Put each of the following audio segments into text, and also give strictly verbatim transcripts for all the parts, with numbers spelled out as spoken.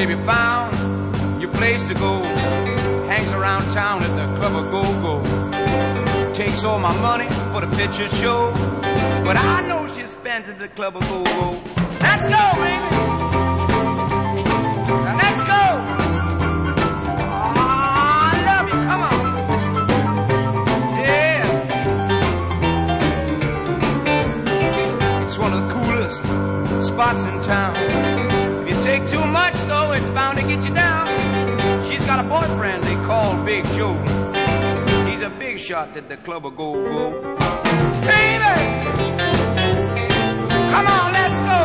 baby found your place to go. Hangs around town at the club of go-go. Takes all my money for the picture show. But I know she spends at the club of go-go. Let's go, baby. Now let's go. Oh, I love you. Come on. Yeah. It's one of the coolest spots in town. If you take too much, though, it's bound to get you down. She's got a boyfriend they call Big Joe. He's a big shot at the club of go-go. Baby! Come on, let's go!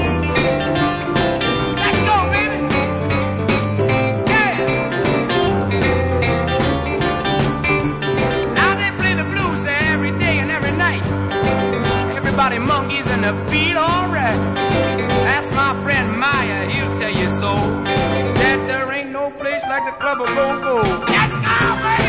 Let's go, baby! Yeah! Now they play the blues there every day and every night. Everybody monkeys and the beat alright. Ask my friend Maya, he'll tell you so. That there ain't no place like the club of go-go. Let's go, baby!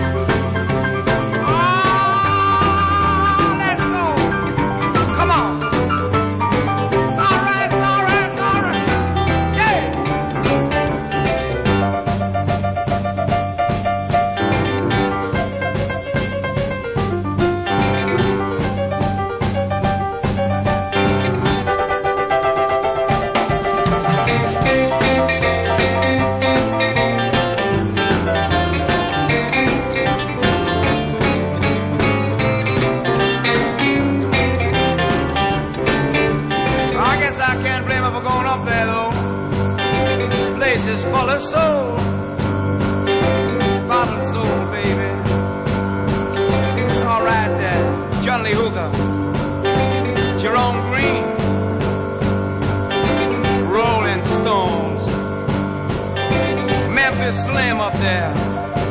Is full of soul, bottled soul, baby. It's all right there. John Lee Hooker, Jerome Green, Rolling Stones, Memphis Slim up there.